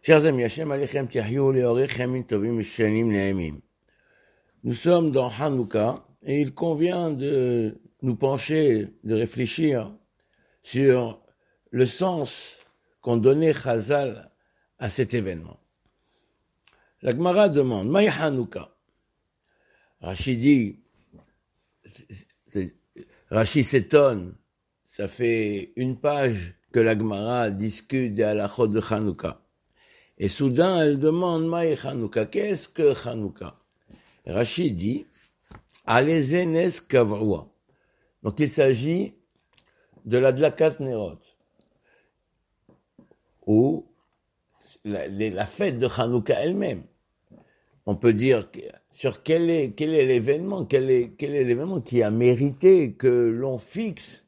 Chers amis, Hashem Alechem Tiahyou Leorech Yamin Tovim Shanim Ne'emim. Nous sommes dans Hanouka et il convient de nous pencher, de réfléchir sur le sens qu'ont donné Chazal à cet événement. La Gemara demande, Maï Hanouka. Rashi dit, Rashi s'étonne, ça fait une page que la Gemara discute des halachot de Hanouka. Et soudain, elle demande, Maï Hanouka, qu'est-ce que Hanouka? Rashi dit, Alezenes Kavroua. Donc il s'agit de la Dlakat Nerot, ou la fête de Hanouka elle-même. On peut dire sur quel est l'événement, quel est l'événement qui a mérité que l'on fixe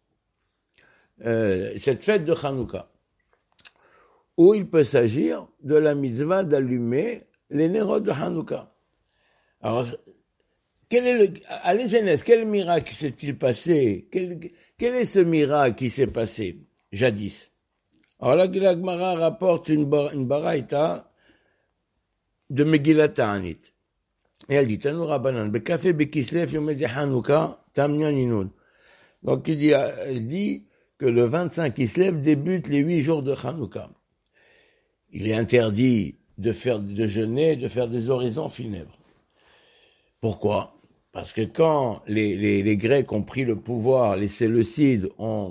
cette fête de Hanouka. Ou il peut s'agir de la mitzvah d'allumer les Nerot de Hanouka. Alors, quel miracle s'est-il passé? Quel est ce miracle qui s'est passé jadis? Alors là, la Gemara rapporte une baraïta de Megillat Ta'anit. Et elle dit, Tanu Rabbanan, Bekafé Bekislev Yomedi Hanouka, Tamnyan Inoun. Donc elle dit que le 25 Kislev débute les 8 jours de Hanouka. Il est interdit de jeûner, de faire des oraisons funèbres. Pourquoi? Parce que quand les Grecs ont pris le pouvoir, les Séleucides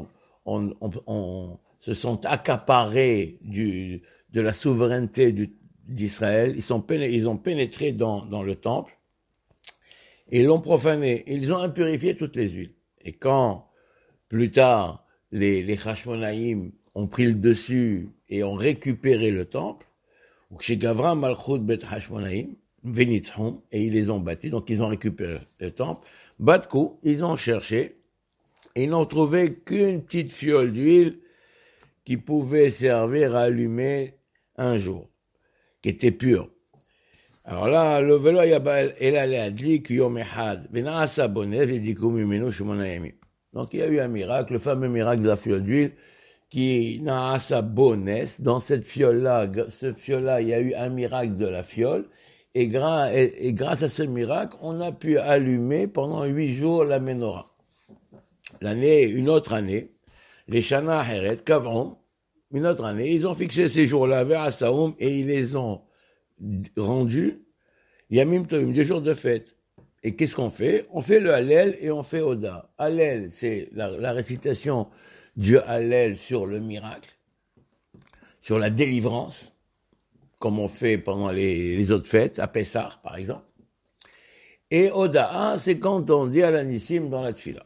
se sont accaparés de la souveraineté d'Israël, ils ont pénétré dans le temple et l'ont profané. Ils ont impurifié toutes les huiles. Et quand, plus tard, les Hashmonaïm ont pris le dessus et ont récupéré le temple, ou chez Gavra Malchut Bet Hashmonaïm, Venitzhom, et ils les ont battus, donc ils ont récupéré le temple. Batkou, ils ont cherché, et ils n'ont trouvé qu'une petite fiole d'huile qui pouvait servir à allumer un jour, qui était pure. Alors là, le velo yabal elale adlik yom echad, venasa bonev yedikum yimenu shmona yamim. Donc il y a eu un miracle, le fameux miracle de la fiole d'huile, qui n'a sa bonesse. Dans cette fiole-là, il y a eu un miracle de la fiole, et grâce à ce miracle, on a pu allumer pendant 8 jours la menorah. Une autre année, les Shana Heret, Kavron, une autre année, ils ont fixé ces jours-là vers Asaoum et ils les ont rendus Yamim Tovim, des jours de fête. Et qu'est-ce qu'on fait? On fait le Hallel et on fait Oda. Hallel, c'est la récitation du Hallel sur le miracle, sur la délivrance, comme on fait pendant les autres fêtes, à Pessah, par exemple. Et Oda, c'est quand on dit à l'anissim dans la Tfila.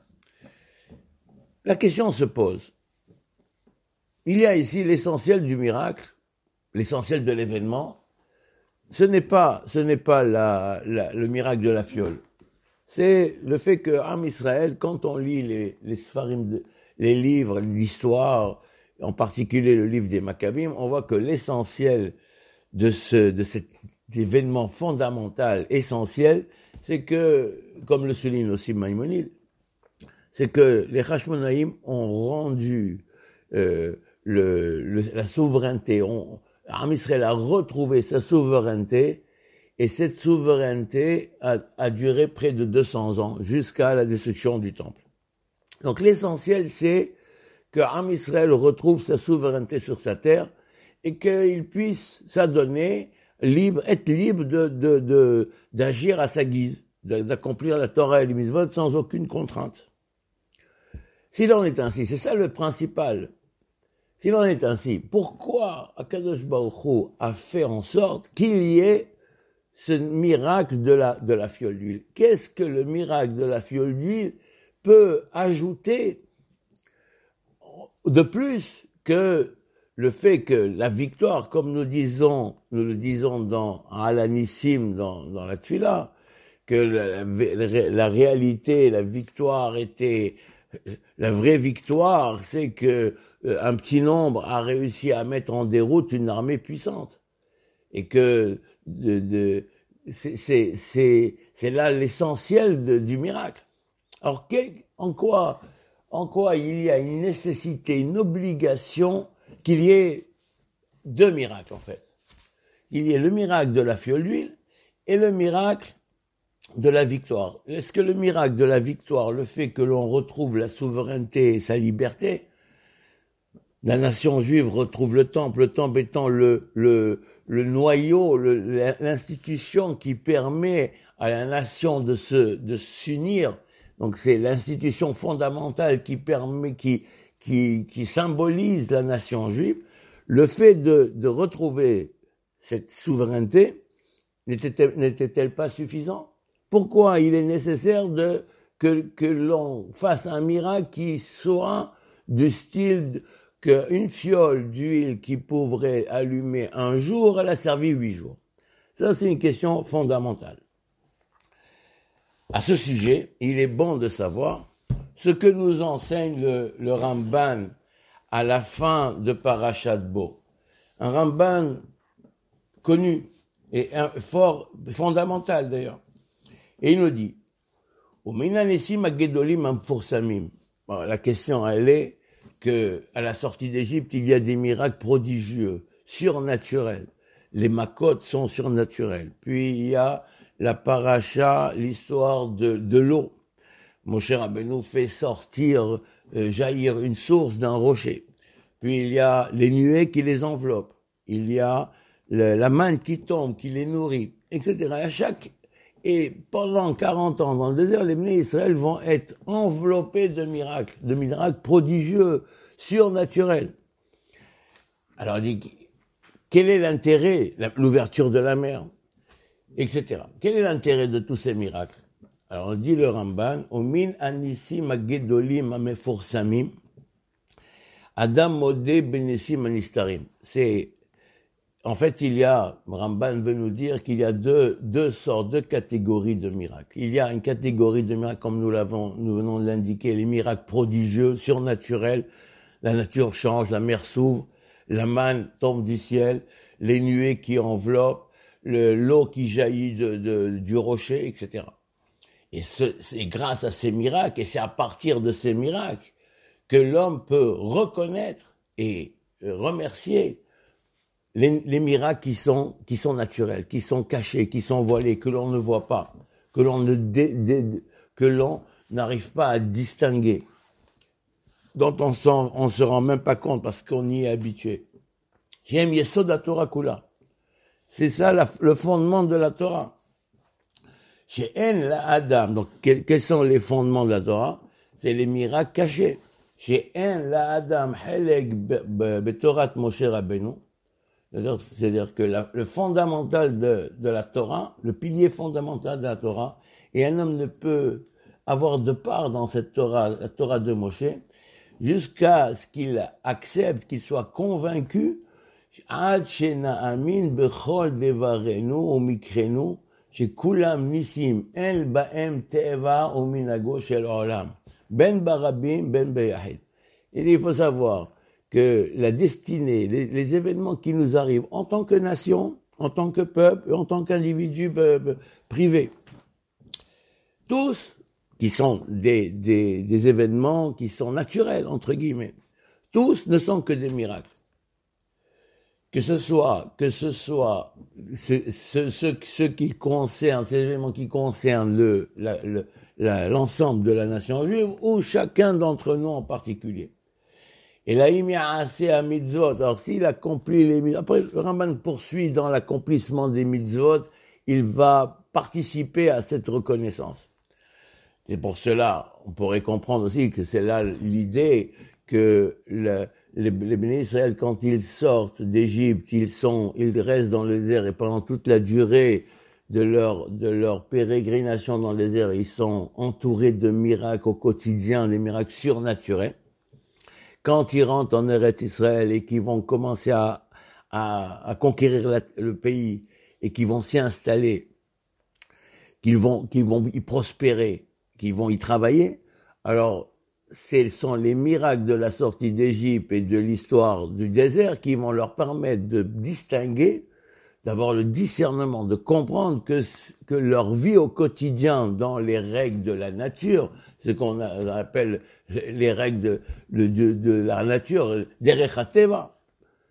La question se pose. Il y a ici l'essentiel du miracle, l'essentiel de l'événement. Ce n'est pas le miracle de la fiole. C'est le fait que Am Israël, quand on lit les Sfarim, les livres, l'histoire, en particulier le livre des Maccabim, on voit que l'essentiel de cet événement fondamental, essentiel, c'est que, comme le souligne aussi Maïmonide, c'est que les Hashmonaïm ont rendu la souveraineté. Am Israël a retrouvé sa souveraineté, et cette souveraineté a duré près de 200 ans, jusqu'à la destruction du temple. Donc l'essentiel, c'est que Am Israël retrouve sa souveraineté sur sa terre, et qu'il puisse s'adonner, être libre d'agir à sa guise, d'accomplir la Torah et les mitzvot sans aucune contrainte. S'il en est ainsi, c'est ça le principal. S'il en est ainsi, pourquoi Akadosh Baruch Hu a fait en sorte qu'il y ait ce miracle de la fiole d'huile? Qu'est-ce que le miracle de la fiole d'huile peut ajouter de plus que le fait que la victoire, comme nous le disons dans Alanissim, dans la Tfila, que la réalité, la victoire la vraie victoire, c'est que un petit nombre a réussi à mettre en déroute une armée puissante. Et que c'est là l'essentiel du miracle. Alors, en quoi il y a une nécessité, une obligation qu'il y ait deux miracles en fait. Il y a le miracle de la fiole d'huile et le miracle de la victoire. Est-ce que le miracle de la victoire, le fait que l'on retrouve la souveraineté et sa liberté, la nation juive retrouve le temple étant le noyau, l'institution qui permet à la nation de s'unir. Donc c'est l'institution fondamentale qui permet, qui symbolise la nation juive. Le fait de retrouver cette souveraineté n'était-elle pas suffisant? Pourquoi il est nécessaire que l'on fasse un miracle qui soit du style qu'une fiole d'huile qui pourrait allumer un jour, elle a servi 8 jours? Ça, c'est une question fondamentale. À ce sujet, il est bon de savoir ce que nous enseigne le Ramban à la fin de Parashat Bo. Un Ramban connu et fort, fondamental d'ailleurs. Et il nous dit, la question, elle est que à la sortie d'Égypte, il y a des miracles prodigieux, surnaturels. Les makotes sont surnaturels. Puis il y a la paracha, l'histoire de l'eau. Moshe Rabbeinu fait sortir, jaillir une source d'un rocher. Puis il y a les nuées qui les enveloppent. Il y a la manne qui tombe, qui les nourrit, etc. Et pendant 40 ans dans le désert, les Bnei Israël vont être enveloppés de miracles prodigieux, surnaturels. Alors, il dit, quel est l'intérêt, l'ouverture de la mer, etc. Quel est l'intérêt de tous ces miracles? Alors, on dit le Ramban, Omin anissim agedolim ameforsamim, Adam modé benessim anistarim. En fait, Ramban veut nous dire qu'il y a deux sortes, deux catégories de miracles. Il y a une catégorie de miracles, comme nous venons de l'indiquer, les miracles prodigieux, surnaturels. La nature change, la mer s'ouvre, la manne tombe du ciel, les nuées qui enveloppent, l'eau qui jaillit du rocher, etc. Et c'est grâce à ces miracles, et c'est à partir de ces miracles, que l'homme peut reconnaître et remercier les miracles qui sont naturels, qui sont cachés, qui sont voilés, que l'on ne voit pas, que l'on n'arrive pas à distinguer, dont on se rend même pas compte parce qu'on y est habitué. J'aime Yesod la Torah Kula. C'est ça le fondement de la Torah. Chez En la Adam, donc quels sont les fondements de la Torah? C'est les miracles cachés. Chez En la Adam Helek Betorat Moshe Rabbeinu. C'est-à-dire que le fondamental de la Torah, le pilier fondamental de la Torah, et un homme ne peut avoir de part dans cette Torah, la Torah de Moshe, jusqu'à ce qu'il accepte, qu'il soit convaincu, Ad shena'amin bechol devarenu umikrenu, shekulam nisim el ba'em te'eva uminago shel olam, ben barabim ben beyahid. Il faut savoir que la destinée, les événements qui nous arrivent en tant que nation, en tant que peuple, en tant qu'individu privé, tous, qui sont des événements qui sont naturels, entre guillemets, tous ne sont que des miracles. Que ce soit ceux qui concernent, ces événements qui concernent l'ensemble de la nation juive, ou chacun d'entre nous en particulier. Et là, il a assez à mitzvot. Alors, s'il accomplit les mitzvot, après, le Ramban poursuit dans l'accomplissement des mitzvot, il va participer à cette reconnaissance. Et pour cela, on pourrait comprendre aussi que c'est là l'idée que les Bnei Israël, quand ils sortent d'Égypte, ils restent dans le désert et pendant toute la durée de leur pérégrination dans le désert, ils sont entourés de miracles au quotidien, des miracles surnaturels. Quand ils rentrent en Eretz Israël et qu'ils vont commencer à conquérir le pays et qu'ils vont s'y installer, qu'ils vont y prospérer, qu'ils vont y travailler, alors ce sont les miracles de la sortie d'Égypte et de l'histoire du désert qui vont leur permettre de distinguer, d'avoir le discernement, de comprendre que leur vie au quotidien dans les règles de la nature, ce qu'on appelle les règles de la nature, derech hateva,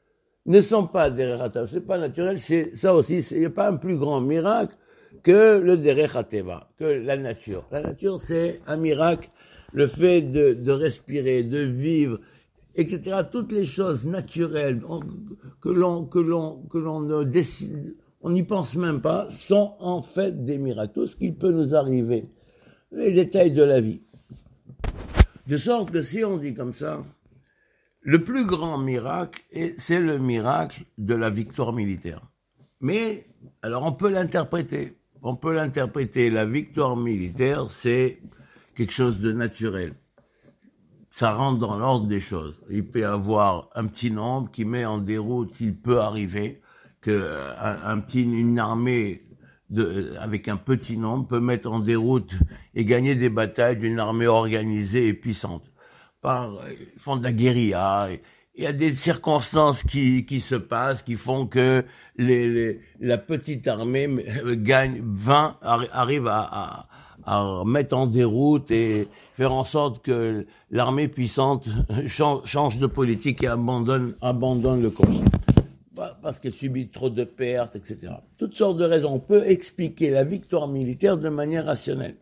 ne sont pas derech hateva. C'est pas naturel, c'est ça aussi, il n'y a pas un plus grand miracle que le derech hateva, que la nature. La nature, c'est un miracle, le fait de respirer, de vivre, etc. Toutes les choses naturelles que l'on ne décide, on n'y pense même pas, sont en fait des miracles. Tout ce qui peut nous arriver, les détails de la vie. De sorte que si on dit comme ça, le plus grand miracle, c'est le miracle de la victoire militaire. Mais, alors on peut l'interpréter. La victoire militaire, c'est quelque chose de naturel. Ça rentre dans l'ordre des choses. Il peut y avoir un petit nombre qui met en déroute, il peut arriver une armée avec un petit nombre peut mettre en déroute et gagner des batailles d'une armée organisée et puissante. Ils font de la guérilla. Il y a des circonstances qui se passent, qui font que la petite armée arrive à mettre en déroute et faire en sorte que l'armée puissante change de politique et abandonne le combat. Parce qu'elle subit trop de pertes, etc. Toutes sortes de raisons. On peut expliquer la victoire militaire de manière rationnelle.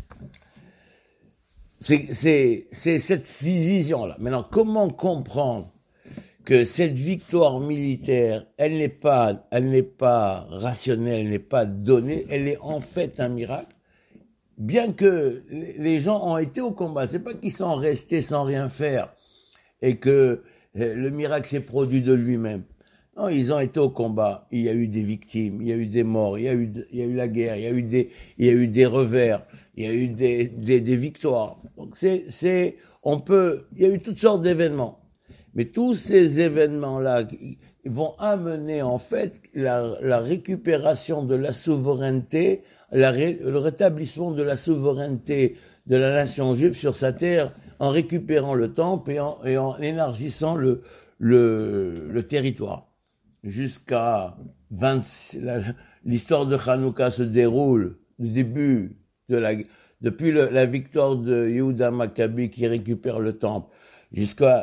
C'est cette vision-là. Maintenant, comment comprendre que cette victoire militaire, elle n'est pas rationnelle, elle n'est pas donnée, elle est en fait un miracle? Bien que les gens ont été au combat, c'est pas qu'ils sont restés sans rien faire et que le miracle s'est produit de lui-même. Non, ils ont été au combat. Il y a eu des victimes, il y a eu des morts, il y a eu la guerre, il y a eu des revers, il y a eu des victoires. Donc il y a eu toutes sortes d'événements. Mais tous ces événements-là vont amener en fait la récupération de la souveraineté, le rétablissement de la souveraineté de la nation juive sur sa terre en récupérant le temple et en élargissant le territoire. Jusqu'à l'histoire de Hanouka se déroule depuis la victoire de Yehuda Maccabi qui récupère le temple jusqu'à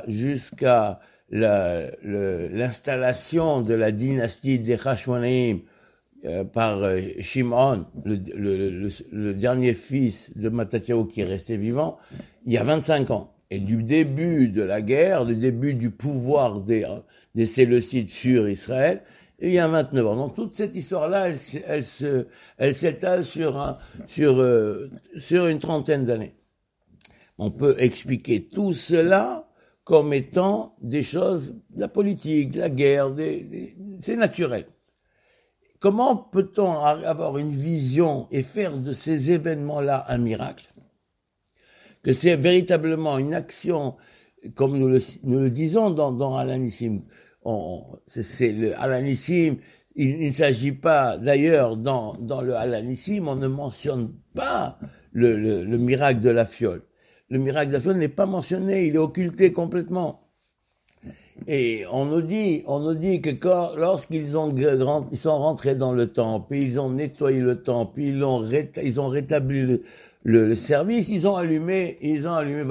l'installation de la dynastie des Hashmonaïm par Shimon, le dernier fils de Mattatiahu qui est resté vivant, il y a 25 ans. Et du début de la guerre, du début du pouvoir des Séleucides sur Israël, il y a 29 ans. Donc toute cette histoire-là, elle s'étale sur une trentaine d'années. On peut expliquer tout cela comme étant des choses, de la politique, de la guerre, c'est naturel. Comment peut-on avoir une vision et faire de ces événements-là un miracle? Que c'est véritablement une action, comme nous le disons dans Alanissim. C'est le Alanissim, il ne s'agit pas, d'ailleurs, dans le Alanissim, on ne mentionne pas le miracle de la fiole. Le miracle de la fiole n'est pas mentionné, il est occulté complètement. Et on nous dit que lorsqu'ils ils sont rentrés dans le temple, et ils ont nettoyé le temple, ils ont rétabli le service, ils ont allumé ils ont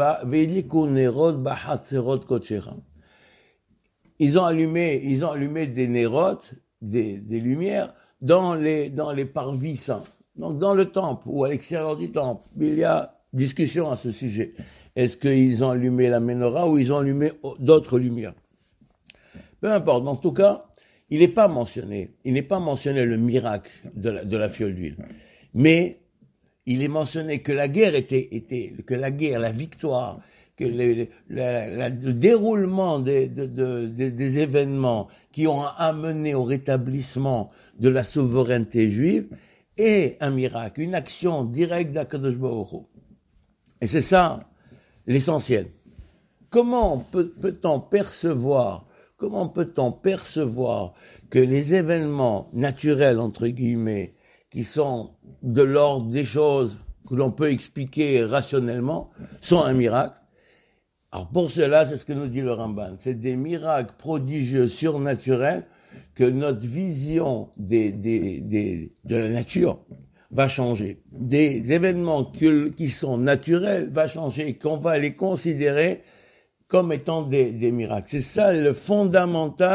allumé des nérotes, des lumières dans les parvis saints. Donc dans le temple ou à l'extérieur du temple, il y a discussion à ce sujet. Est-ce qu'ils ont allumé la menorah ou ils ont allumé d'autres lumières? Peu importe. En tout cas, il n'est pas mentionné le miracle de la fiole d'huile. Mais il est mentionné que la guerre la victoire, que le déroulement des événements qui ont amené au rétablissement de la souveraineté juive est un miracle, une action directe d'Akadosh Baruch Hu. Et c'est ça l'essentiel. Comment peut-on percevoir que les événements naturels, entre guillemets, qui sont de l'ordre des choses que l'on peut expliquer rationnellement, sont un miracle? Alors pour cela, c'est ce que nous dit le Ramban, c'est des miracles prodigieux, surnaturels, que notre vision de la nature va changer. Des événements qui sont naturels va changer et qu'on va les considérer comme étant des miracles. C'est ça le fondamental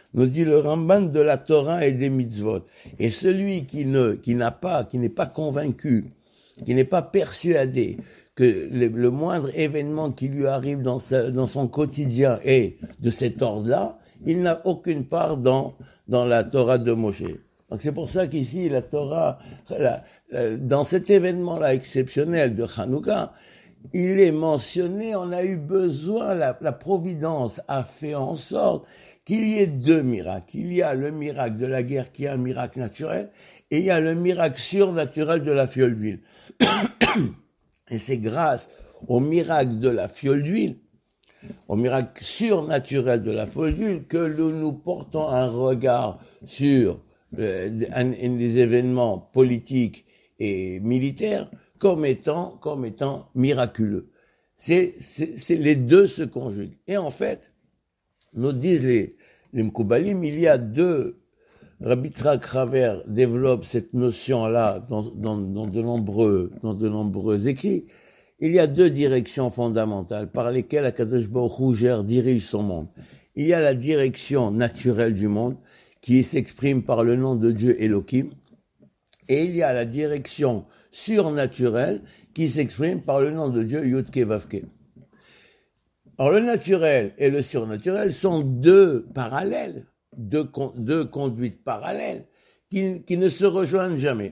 nous dit le Ramban, de la Torah et des mitzvot. Et celui qui n'est pas convaincu, qui n'est pas persuadé que le moindre événement qui lui arrive dans son quotidien est de cet ordre-là, il n'a aucune part dans la Torah de Moshe. Donc c'est pour ça qu'ici, la Torah, dans cet événement-là exceptionnel de Hanouka, il est mentionné, on a eu besoin, la Providence a fait en sorte qu'il y ait deux miracles. Il y a le miracle de la guerre qui est un miracle naturel, et il y a le miracle surnaturel de la fiole d'huile. Et c'est grâce au miracle de la fiole d'huile, au miracle surnaturel de la fiole d'huile, que nous portons un regard sur des événements politiques et militaires comme étant miraculeux. Les deux se conjuguent. Et en fait, nous disent les Mkoubalim, il y a deux. Rabbi Yitzhak Raver développe cette notion-là dans de nombreux écrits. Il y a deux directions fondamentales par lesquelles Akadosh Baruch Hu dirige son monde. Il y a la direction naturelle du monde, qui s'exprime par le nom de Dieu Elohim, et il y a la direction surnaturelle, qui s'exprime par le nom de Dieu Yud-Ke Vav-Ke. Alors le naturel et le surnaturel sont deux parallèles, deux conduites parallèles qui ne se rejoignent jamais.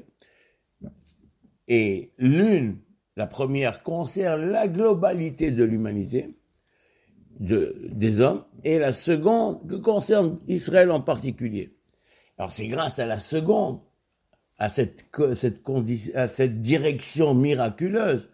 Et la première concerne la globalité de l'humanité, des hommes, et la seconde que concerne Israël en particulier. Alors c'est grâce à la seconde, à cette direction miraculeuse,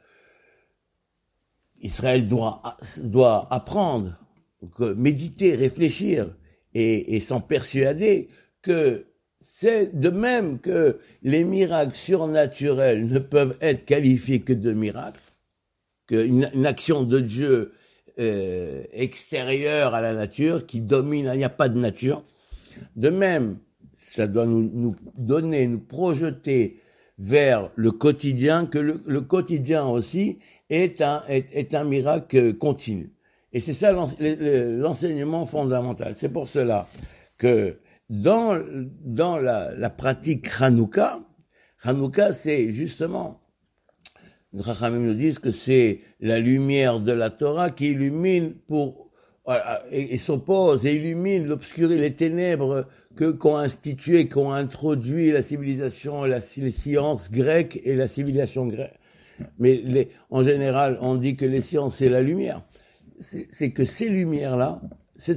Israël doit apprendre, méditer, réfléchir et s'en persuader que c'est de même que les miracles surnaturels ne peuvent être qualifiés que de miracles, qu'une action de Dieu extérieure à la nature qui domine, il n'y a pas de nature. De même, ça doit nous projeter vers le quotidien, que le quotidien aussi est un miracle continu. Et c'est ça l'enseignement fondamental. C'est pour cela que dans la pratique Hanouka, c'est justement, les Chachamim nous disent que c'est la lumière de la Torah qui illumine et s'oppose et illumine l'obscurité, les ténèbres qu'ont institué, qu'ont introduit la civilisation, les sciences grecques et la civilisation grecque. Mais en général, on dit que les sciences, c'est la lumière. C'est que ces lumières-là, ces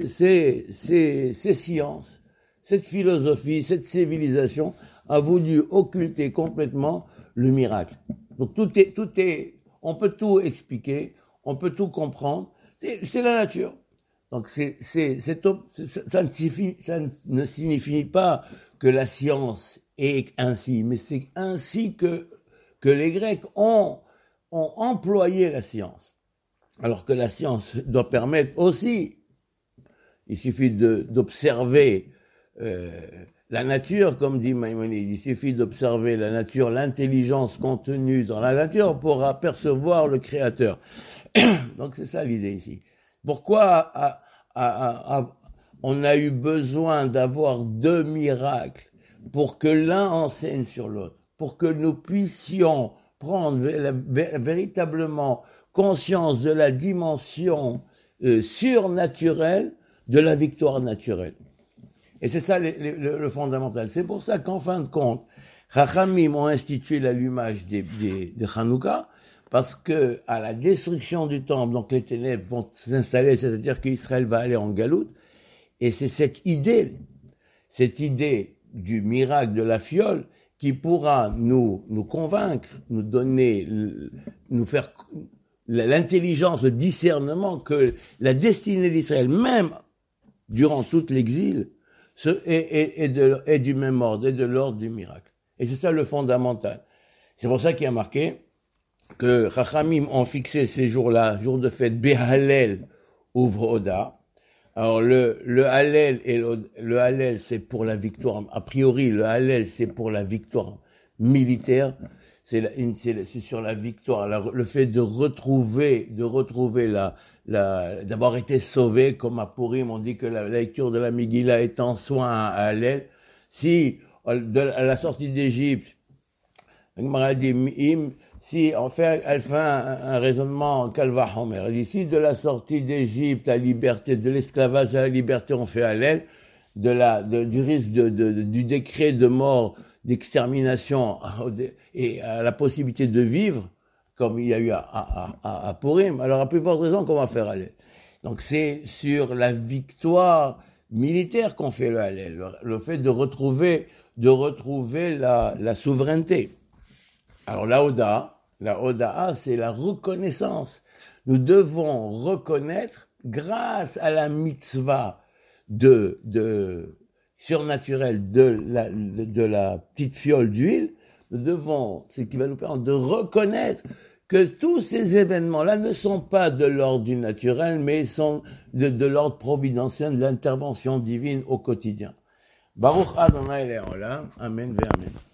sciences, cette philosophie, cette civilisation a voulu occulter complètement le miracle. Donc tout est, on peut tout expliquer, on peut tout comprendre. C'est la nature. Donc ça ne signifie pas que la science est ainsi, mais c'est ainsi que les Grecs ont employé la science. Alors que la science doit permettre aussi, il suffit d'observer la nature, comme dit Maïmonide, il suffit d'observer la nature, l'intelligence contenue dans la nature pour apercevoir le Créateur. Donc c'est ça l'idée ici. Pourquoi on a eu besoin d'avoir deux miracles pour que l'un enseigne sur l'autre, pour que nous puissions prendre véritablement conscience de la dimension surnaturelle de la victoire naturelle. Et c'est ça le fondamental. C'est pour ça qu'en fin de compte, Chachamim ont institué l'allumage de Hanouka, parce que à la destruction du temple, donc les ténèbres vont s'installer, c'est-à-dire qu'Israël va aller en galoute, et c'est cette idée du miracle de la fiole qui pourra nous convaincre, nous faire l'intelligence, le discernement que la destinée d'Israël, même durant tout l'exil, est du même ordre, est de l'ordre du miracle. Et c'est ça le fondamental. C'est pour ça qu'il y a marqué que Chachamim ont fixé ces jours-là, jours de fête, Behalel ou V'oda. Alors le Hallel, c'est pour la victoire. A priori, le Hallel, c'est pour la victoire militaire. c'est sur la victoire, le fait de retrouver d'avoir été sauvé, comme à Purim, on dit que la lecture de la Megillah est en soin à Hallel. Si, à la sortie d'Égypte, si elle fait un raisonnement Kalva Homer, elle dit, si de la sortie d'Égypte à la liberté, de l'esclavage à la liberté, on fait Hallel, du risque du décret de mort, d'extermination et à la possibilité de vivre, comme il y a eu à Purim, alors à plus forte raison qu'on va faire Hallel. Donc c'est sur la victoire militaire qu'on fait le Hallel, le fait de retrouver la souveraineté. Alors la Hoda'a, c'est la reconnaissance. Nous devons reconnaître, grâce à la mitzvah surnaturelle de la petite fiole d'huile, c'est qui va nous permettre de reconnaître que tous ces événements-là ne sont pas de l'ordre du naturel, mais sont de l'ordre providentiel, de l'intervention divine au quotidien. Baruch Adonai Le'olam, Amen ve Amen.